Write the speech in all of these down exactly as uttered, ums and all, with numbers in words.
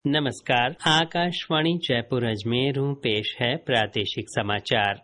नमस्कार। आकाशवाणी जयपुर अजमेर हूँ, पेश है प्रादेशिक समाचार।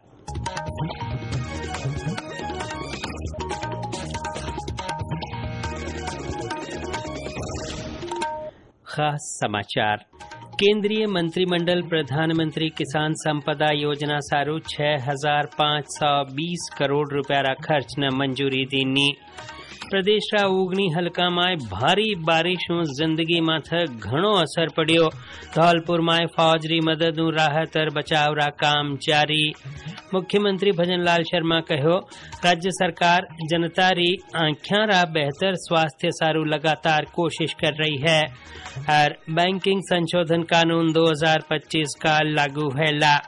खास समाचार। केंद्रीय मंत्रिमंडल प्रधानमंत्री किसान संपदा योजना सारू छह हजार पांच सौ बीस करोड़ रुपया खर्च न मंजूरी दीनी। प्रदेश रा ओगनी हलका माय भारी बारिशों जिंदगी माथे घणो असर पड़ियो। धौलपुर माय फौजरी मदद राहत और बचाव रा काम जारी। मुख्यमंत्री भजनलाल शर्मा कहो, राज्य सरकार जनता री आंख्यां रा बेहतर स्वास्थ्य सारू लगातार कोशिश कर रही है। और बैंकिंग संशोधन कानून दो हजार पच्चीस का लागू है ला।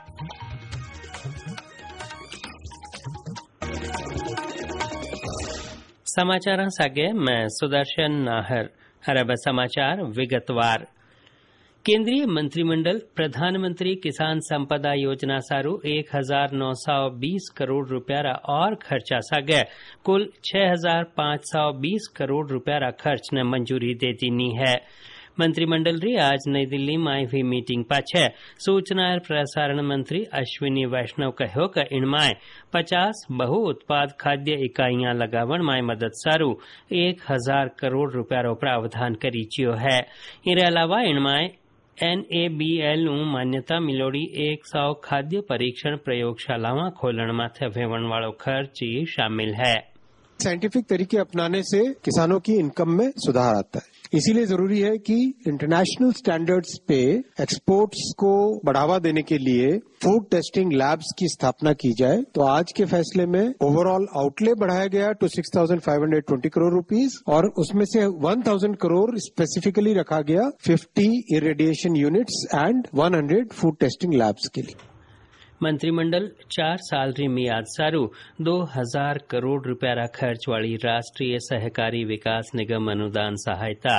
समाचार सागे मैं सुदर्शन नाहर। अरब समाचार विगतवार। केंद्रीय मंत्रिमंडल प्रधानमंत्री किसान संपदा योजना सारू एक हजार नौ सौ बीस करोड़ रुपया और खर्चा सागे कुल छह हजार पांच सौ बीस करोड़ रुपया खर्च ने मंजूरी दे दीनी है। मंत्रिमंडल री आज नई दिल्ली में हुई मीटिंग पाछे सूचना और प्रसारण मंत्री अश्विनी वैष्णव कहो कि इनमाय पचास बहु उत्पाद खाद्य इकाइयां लगावन माय मदद सारू एक हजार करोड़ रुपया रो प्रावधान करी चियो है। इनके अलावा इनमाय एन ए बी एल मान्यता मिलोड़ी एक सौ खाद्य परीक्षण प्रयोगशालावां खोलण माथे वेवण वाळो खर्च शामिल है। साइंटिफिक तरीके अपनाने से किसानों की इनकम में सुधार आता है, इसीलिए जरूरी है कि इंटरनेशनल स्टैंडर्ड्स पे एक्सपोर्ट्स को बढ़ावा देने के लिए फूड टेस्टिंग लैब्स की स्थापना की जाए। तो आज के फैसले में ओवरऑल आउटले बढ़ाया गया two six thousand five hundred twenty crore rupees और उसमें से वन थाउजेंड करोड़ स्पेसिफिकली रखा गया fifty irradiation units and one hundred food testing labs के लिए। मंत्रिमंडल चार साल री मियाद सारू दो हजार करोड़ रुपया खर्च वाली राष्ट्रीय सहकारी विकास निगम अनुदान सहायता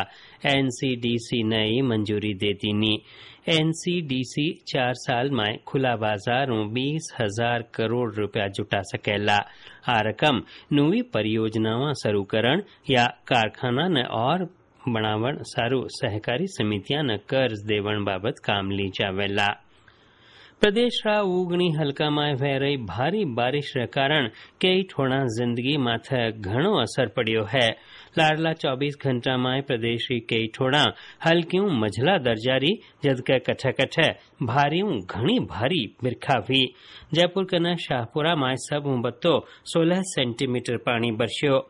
एनसीडीसी ने मंजूरी दे दीनी। एनसीडीसी चार साल में खुला बाजारों बीस हजार करोड़ रुपया जुटा सकेला। आ रकम नवी परियोजनाओं शुरू करण या कारखाना ने और बनावण सारू सहकारी समितियां ने कर्ज देवण बाबत काम ली जावेला। प्रदेश रा ओगनी हलका में वह रही भारी बारिश रे कारण कई ठोड़ा जिंदगी माथे घणो असर पड़ियो है। लाडला चौबीस घंटा में प्रदेश की कई ठोड़ा हल्कियों मझला दर्जारी जबकि कठे कठे भारियों घणी भारी बिरखा हुई। जयपुर कना शाहपुरा में सब बत्तो सोलह सेंटीमीटर पानी बरस्यो।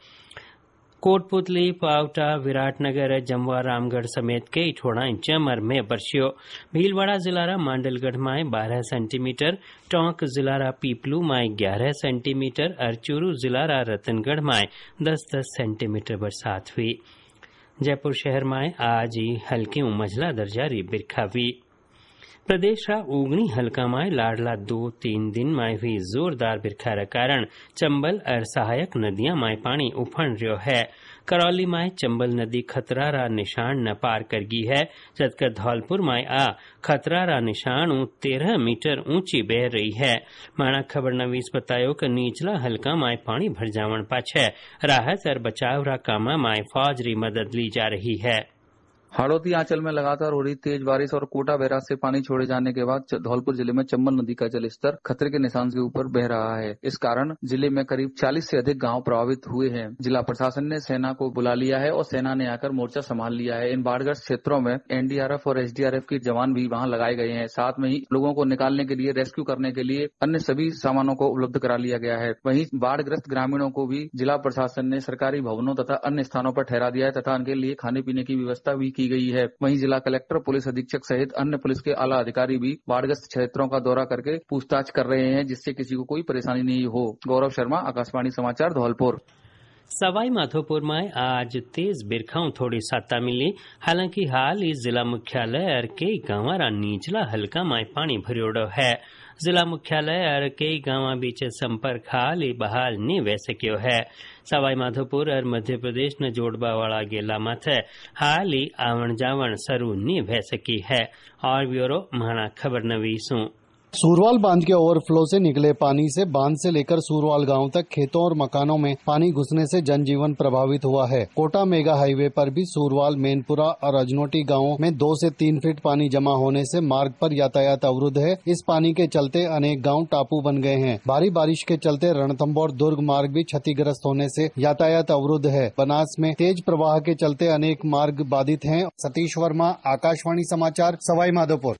कोटपुतली, पावटा, विराटनगर, जमवा, रामगढ़ समेत कई ठोड़ा चमर में बरस्यो। भीलवाड़ा जिलारा मांडलगढ़ में बारह सेंटीमीटर, टोंक जिलारा पीपलू में ग्यारह सेंटीमीटर और चूरू जिलारा रतनगढ़ में दस दस सेंटीमीटर बरसात हुई। जयपुर शहर में आज ही हल्की मझला दर्जारी बिरखा हुई। प्रदेश रा ओगनी हलका में लाडला दो तीन दिन में हुई जोरदार बिरखा रे कारण चंबल और सहायक नदियां में पानी उफण रह्यो है। करौली में चंबल नदी खतरा रा निशान न पार कर गई है, जबकि धौलपुर में आ खतरा रा निशान तेरह मीटर ऊंची बह रही है। माणा खबर नवीस बतायो कि निचला हलका में पानी भर जावन पाछे राहत और बचाव रा कामा में फौजरी मदद ली जा रही है। हाड़ौती आंचल में लगातार हो रही तेज बारिश और कोटा बैराज से पानी छोड़े जाने के बाद धौलपुर जिले में चंबल नदी का जलस्तर खतरे के निशान के ऊपर बह रहा है। इस कारण जिले में करीब चालीस से अधिक गांव प्रभावित हुए हैं। जिला प्रशासन ने सेना को बुला लिया है और सेना ने आकर मोर्चा संभाल लिया है। इन बाढ़ग्रस्त क्षेत्रों में एनडीआरएफ और एसडीआरएफ के जवान भी वहां लगाए गए हैं। साथ में ही लोगों को निकालने के लिए, रेस्क्यू करने के लिए अन्य सभी सामानों को उपलब्ध करा लिया गया है। वहीं बाढ़ग्रस्त ग्रामीणों को भी जिला प्रशासन ने सरकारी भवनों तथा अन्य स्थानों पर ठहरा दिया है तथा उनके लिए खाने पीने की व्यवस्था भी की गई है। वहीं जिला कलेक्टर, पुलिस अधीक्षक सहित अन्य पुलिस के आला अधिकारी भी बाढ़ग्रस्त क्षेत्रों का दौरा करके पूछताछ कर रहे हैं, जिससे किसी को कोई परेशानी नहीं हो। गौरव शर्मा, आकाशवाणी समाचार, धौलपुर। सवाई माधोपुर में आज तेज बिरखाओं थोड़ी सत्ता मिली। हालांकि हाल इस जिला मुख्यालय और कई गांवारा निचला हल्का में पानी भरियोड़ो है। जिला मुख्यालय और कई गांव बीच संपर्क हाल ही बहाल नहीं वह सक्यो है। सवाई माधोपुर और मध्य प्रदेश ने जोड़वा वाला गेला माथे हाल ही आवण जावण शुरू नहीं वह सकी है। और ब्यूरो महाना खबर नवीसू। सूरवाल बांध के ओवरफ्लो से निकले पानी से बांध से लेकर सूरवाल गांव तक खेतों और मकानों में पानी घुसने से जनजीवन प्रभावित हुआ है। कोटा मेगा हाईवे पर भी सूरवाल, मेनपुरा और अजनोटी गांवों में दो से तीन फीट पानी जमा होने से मार्ग पर यातायात अवरुद्ध है। इस पानी के चलते अनेक गांव टापू बन गए हैं। भारी बारिश के चलते रणथंभौर दुर्ग मार्ग भी क्षतिग्रस्त होने से यातायात अवरुद्ध है। बनास में तेज प्रवाह के चलते अनेक मार्ग बाधित हैं। सतीश वर्मा, आकाशवाणी समाचार, सवाई माधोपुर।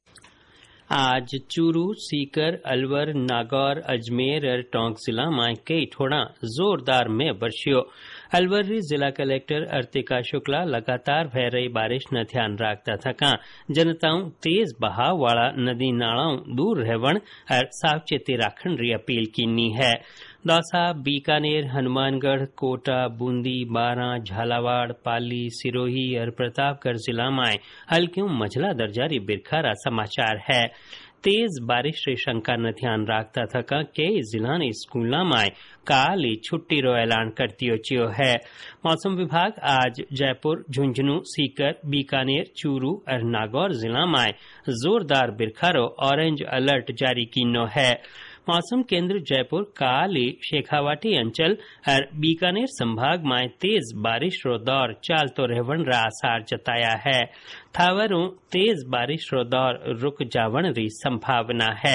आज चूरू, सीकर, अलवर, नागौर, अजमेर और टोंक जिला में कई ठोड़ा जोरदार में बरसियो। अलवर री जिला कलेक्टर अर्तिका शुक्ला लगातार भय रही बारिश न ध्यान रखता थका जनताओं तेज बहाव वाला नदी नालाओं दूर रहवण और सावचेती राखण री अपील कीनी है। दौसा, बीकानेर, हनुमानगढ़, कोटा, बूंदी, बारां, झालावाड़, पाली, सिरोही और प्रतापगढ़ जिला में हल्की मझला दर्जारी बिरखारा समाचार है। तेज बारिश रे शंका न ध्यान रखता थका कई जिला ने स्कूल में काली छुट्टी रो ऐलान करती चियो है। मौसम विभाग आज जयपुर, झुंझुनू, सीकर, बीकानेर, चूरू और नागौर जिला में जोरदार बिरखारो ऑरेंज अलर्ट जारी कीनो है। मौसम केंद्र जयपुर काली शेखावाटी अंचल और बीकानेर संभाग में तेज बारिश रो दौर चालतो रहवन रा आसार जताया है। थावरों तेज बारिश रो दौर रुक जावन री संभावना है।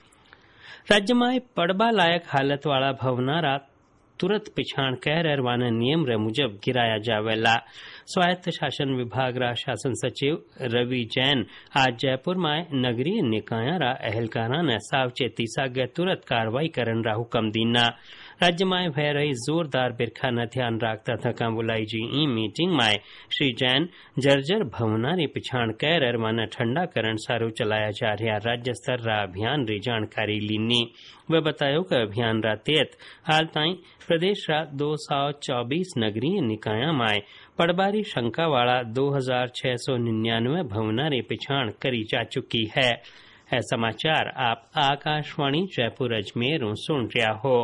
राज्य में पड़बा लायक हालत वाला भवनारा तुरंत पिछाण कर अरवाना नियम रे मुजब गिराया जावेला। स्वायत्त शासन विभाग रा शासन सचिव रवि जैन आज जयपुर में नगरीय निकाया रा अहलकारा ने सावचेती सागे तुरंत कार्रवाई करन रा हुक्म दीना। राज्य में भय रही जोरदार बिरखा न ध्यान रखता थका बुलाई जी ई मीटिंग में श्री जैन जर्जर भवनारी पिछाण कर अरवाना ठंडा करण सारू चलाया जा रहा राज्य स्तर रा अभियान री जानकारी लीनी। वे बतायो कि अभियान रा तहत हाल ताई प्रदेश रा दो सौ चौबीस नगरीय निकाया में पड़बारी शंका वाला दो हजार छह सौ निन्यानवे भवनारी पिछाण करी जा चुकी है। है समाचार आप आकाशवाणी जयपुर अजमेर सुन रहा हो।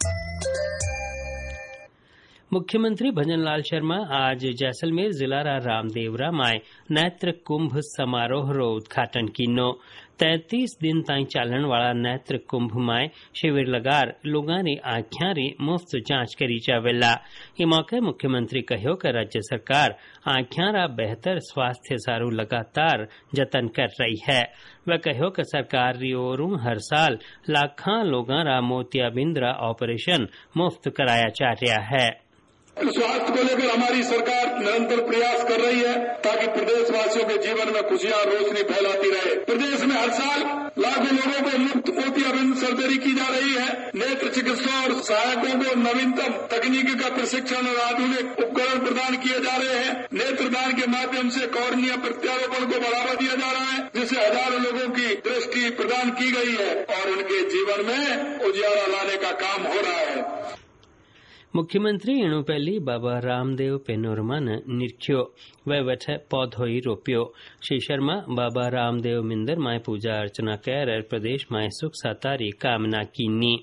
मुख्यमंत्री भजनलाल शर्मा आज जैसलमेर जिला रा रामदेवरा में नेत्र कुंभ समारोह रो उद्घाटन कीनो। तैतीस दिन ताई चालन वाला नेत्र कुंभ में शिविर लगार लोगां री आँखियां री मुफ्त जांच करी जावेला। ये मौके मुख्यमंत्री कहो कि राज्य सरकार आँखियां रा बेहतर स्वास्थ्य सारू लगातार जतन कर रही है। वह कहो कि सरकार री ओरों हर साल लाखां लोगां रा मोतियाबिंद रा ऑपरेशन मुफ्त कराया जा रहा है। स्वास्थ्य को लेकर हमारी सरकार निरंतर प्रयास कर रही है ताकि प्रदेशवासियों के जीवन में खुशियां रोशनी फैलाती रहे। प्रदेश में हर साल लाखों लोगों को मुफ्त मोतियाबिंद सर्जरी की जा रही है। नेत्र चिकित्सा और सहायकों को नवीनतम तकनीकी का प्रशिक्षण और आधुनिक उपकरण प्रदान किए जा रहे हैं। नेत्रदान के माध्यम से कॉर्निया प्रत्यारोपण को बढ़ावा दिया जा रहा है, जिससे हजारों लोगों की दृष्टि प्रदान की गई है और उनके जीवन में उजियारा लाने का काम हो रहा है। मुख्यमंत्री इणु पहली बाबा रामदेव पेनोरमा ने निरख्यो वे वठ पौधोई रोप्यो। श्री शर्मा बाबा रामदेव मिंदर माय पूजा अर्चना कर प्रदेश माय सुख सातारी कामना कीनी।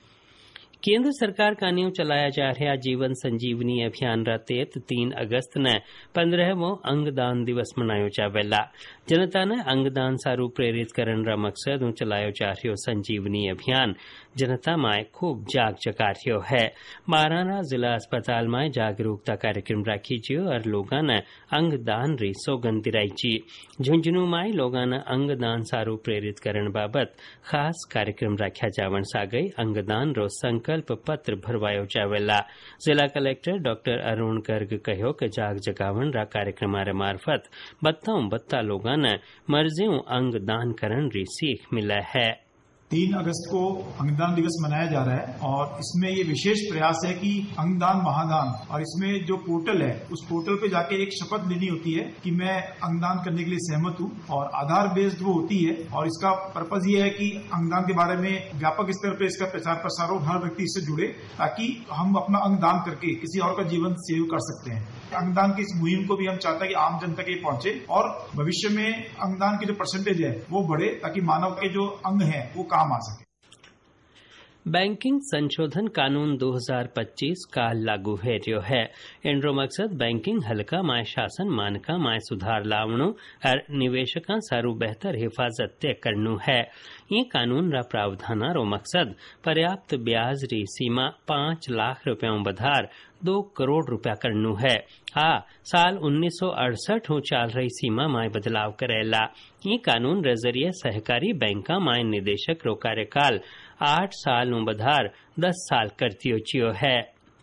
केंद्र सरकार का न्यू चलाया जा रहा जीवन संजीवनी अभियान रा तहत तीन अगस्त ने पंद्रहवो अंगदान दिवस मनायो जावेला। जनता ने अंगदान सारू प्रेरित करन रा मकसद चलायो जा रहो संजीवनी अभियान जनता में खूब जाग जगा रहो है। बाराना जिला अस्पताल में जागरूकता कार्यक्रम राखी जियो और लोगों ने अंगदान री सौगंध दिलाई जी। झुंझुनू में लोगों ने अंगदान सारू प्रेरित करन बाबत खास कार्यक्रम राख्या जावन सागई अंगदान रो संकल्प पत्र भरवायो जावेला। जिला कलेक्टर डॉक्टर अरुण गर्ग कहो कि जाग जगावन रा कार्यक्रम मार्फत बत्ता बत्ता लोगों ने मर्जियों अंगदान करन री सीख मिला है। तीन अगस्त को अंगदान दिवस मनाया जा रहा है और इसमें ये विशेष प्रयास है कि अंगदान महादान, और इसमें जो पोर्टल है उस पोर्टल पे जाके एक शपथ लेनी होती है कि मैं अंगदान करने के लिए सहमत हूँ, और आधार बेस्ड वो होती है। और इसका पर्पज ये है कि अंगदान के बारे में व्यापक स्तर पे इसका प्रचार प्रसार हो, हर व्यक्ति इससे जुड़े, ताकि हम अपना अंगदान करके किसी और का जीवन सेव कर सकते हैं। अंगदान की इस मुहिम को भी हम चाहते हैं कि आम जनता के पहुंचे और भविष्य में अंगदान की जो परसेंटेज है वो बढ़े, ताकि मानव के जो अंग है वो काम आ सके। बैंकिंग संशोधन कानून दो हज़ार पच्चीस का लागू है जो है इनरो मकसद बैंकिंग हल्का माय शासन मानका माय सुधार लावणो और निवेशका सारू बेहतर हिफाजत तय करनु है। ये कानून रा प्रावधाना रो मकसद पर्याप्त ब्याज री सीमा पांच लाख रुपयों बधार दो करोड़ रुपया करनु है। आ साल उन्नीस सौ अड़सठ हो चाल रही सीमा माय बदलाव करेला। ये कानून रे जरिए सहकारी बैंका माय निदेशक रो कार्यकाल आठ साल बधार दस साल करतियो चियो है।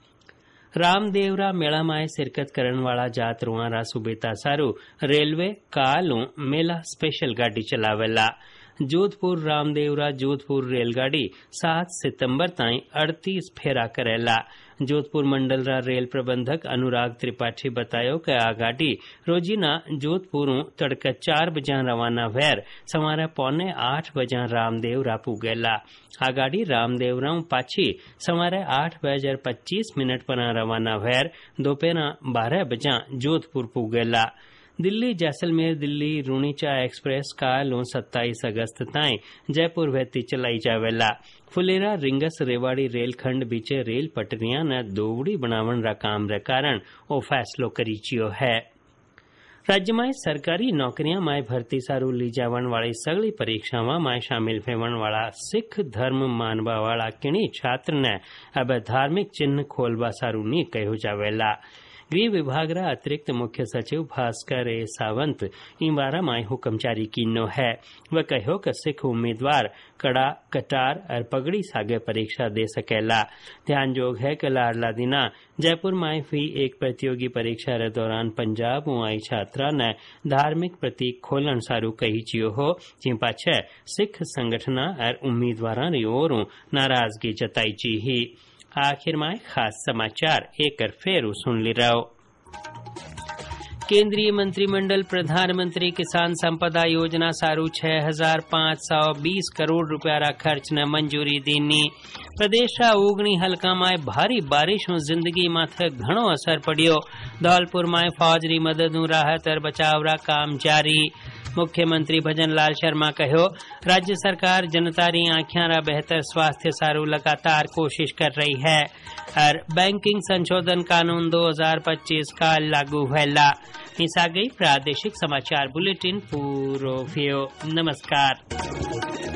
रामदेवरा मेला माय शिरकत करण वाला जात रुआरा सुबेता सारू रेलवे कालू मेला स्पेशल गाड़ी चलावेला। जोधपुर रामदेवरा जोधपुर रेलगाड़ी सात सितंबर ताई अड़तीस फेरा करेला। जोधपुर मंडल रा रेल प्रबंधक अनुराग त्रिपाठी बतायो कि आ गाड़ी रोजीना जोधपुर तड़के चार बजा रवाना वैर सवारे पौने आठ बजा रामदेवरा पुगेला। आ गाड़ी रामदेवरा पाछी सवारे आठ बजर पच्चीस मिनट पर रवाना वैर दोपहर बारह बजा जोधपुर पुगेला। दिल्ली जैसलमेर दिल्ली रुणीचा एक्सप्रेस काल सत्ताईस अगस्त ताई जयपुर वेती चलाई जावेला। फुलेरा रिंगस रेवाड़ी रेलखंड बीचे रेल पटरियां न दोवड़ी बनावन रा काम रे कारण ओ फैसलो करी चियो है। राज्य में सरकारी नौकरियां माय भर्ती सारू ली जावन वाली सगली परीक्षावां माय शामिल होवन वाला सिख धर्म मानवा वाला किणी छात्र ने अब धार्मिक चिन्ह खोलवा सारू नी कहो जावेला। गृह विभाग रा अतिरिक्त मुख्य सचिव भास्कर ए सावंत इन बारा माय हुक्म जारी कीनो है। वह कहो कि सिख उम्मीदवार कड़ा कटार और पगड़ी सागे परीक्षा दे सकेला। ध्यान जोग है कि लाडला दिना जयपुर माय हुई एक प्रतियोगी परीक्षा रे दौरान पंजाब आई छात्रा ने धार्मिक प्रतीक खोलन सारू कही चियो हो जिन पाछे सिख संगठना और उम्मीदवार री ओर नाराजगी जताई ची ही। आखिर में खास समाचार एक फेर सुन ली रहो। केंद्रीय मंत्रिमंडल प्रधानमंत्री किसान संपदा योजना सारू छह हजार पाँच सौ बीस करोड़ रुपया खर्च ने मंजूरी दीनी। प्रदेश ओगणी हल्का में भारी बारिश जिंदगी माथे घणो असर पड़ियो। धौलपुर में फौज री मदद राहत और बचाव रा काम जारी। मुख्यमंत्री भजन लाल शर्मा कहो राज्य सरकार जनता री आँखियां रा बेहतर स्वास्थ्य सारू लगातार कोशिश कर रही है और बैंकिंग संशोधन कानून दो हज़ार पच्चीस का लागू हैला। इस आ गई प्रादेशिक समाचार बुलेटिन पूरो नमस्कार।